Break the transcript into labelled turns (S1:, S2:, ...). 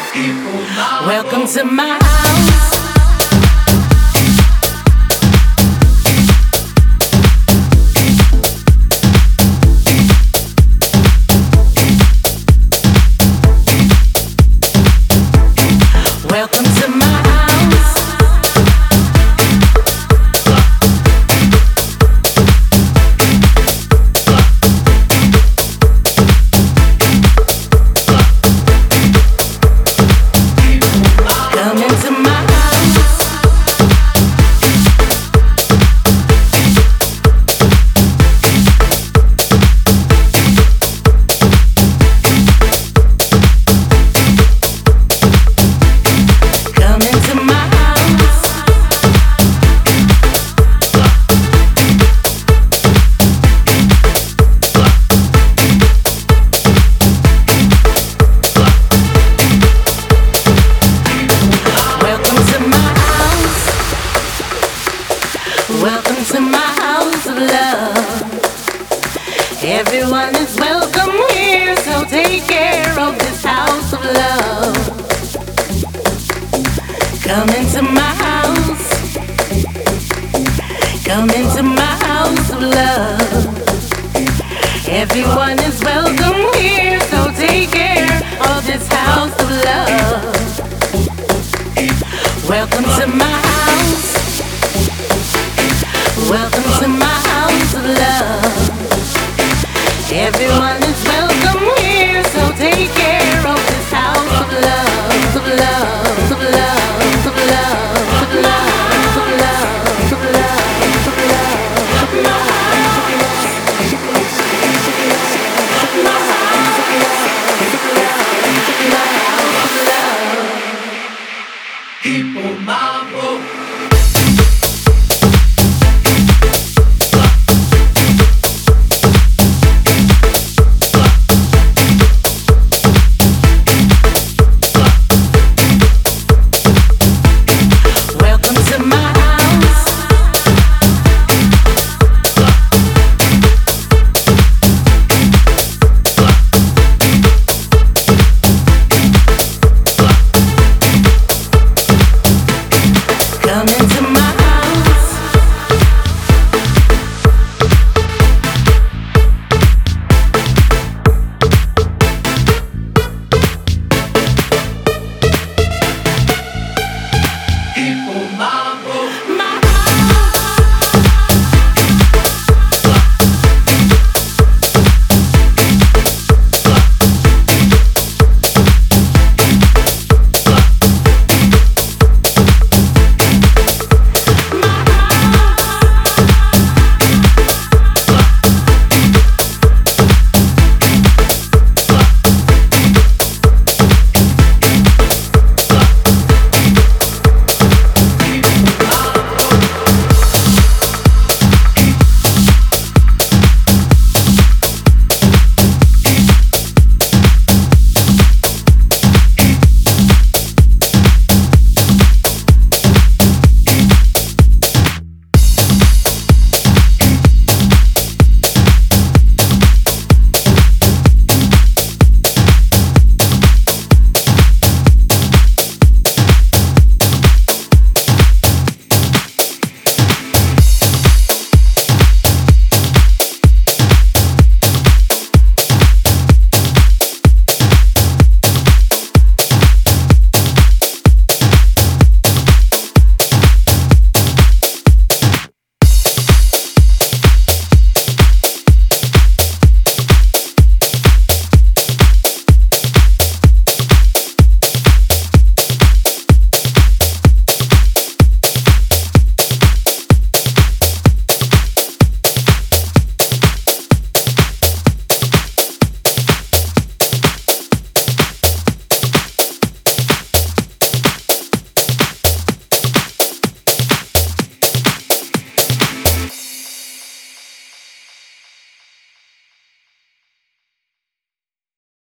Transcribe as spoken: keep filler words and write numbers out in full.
S1: Welcome to my house. Welcome to my house. Come into my house. Come into my house. Welcome to my house. Welcome to my house of love. Everyone is welcome here, so take care of this house of love. Come into my house. Come into my house of love. Everyone is welcome here, so take care of this house of love. Welcome to my house. Welcome to my house of love. Everyone is welcome here, so take care of this house of love, of love, of love, of love, of love, of love, of love, of love, of love.
S2: People mambo.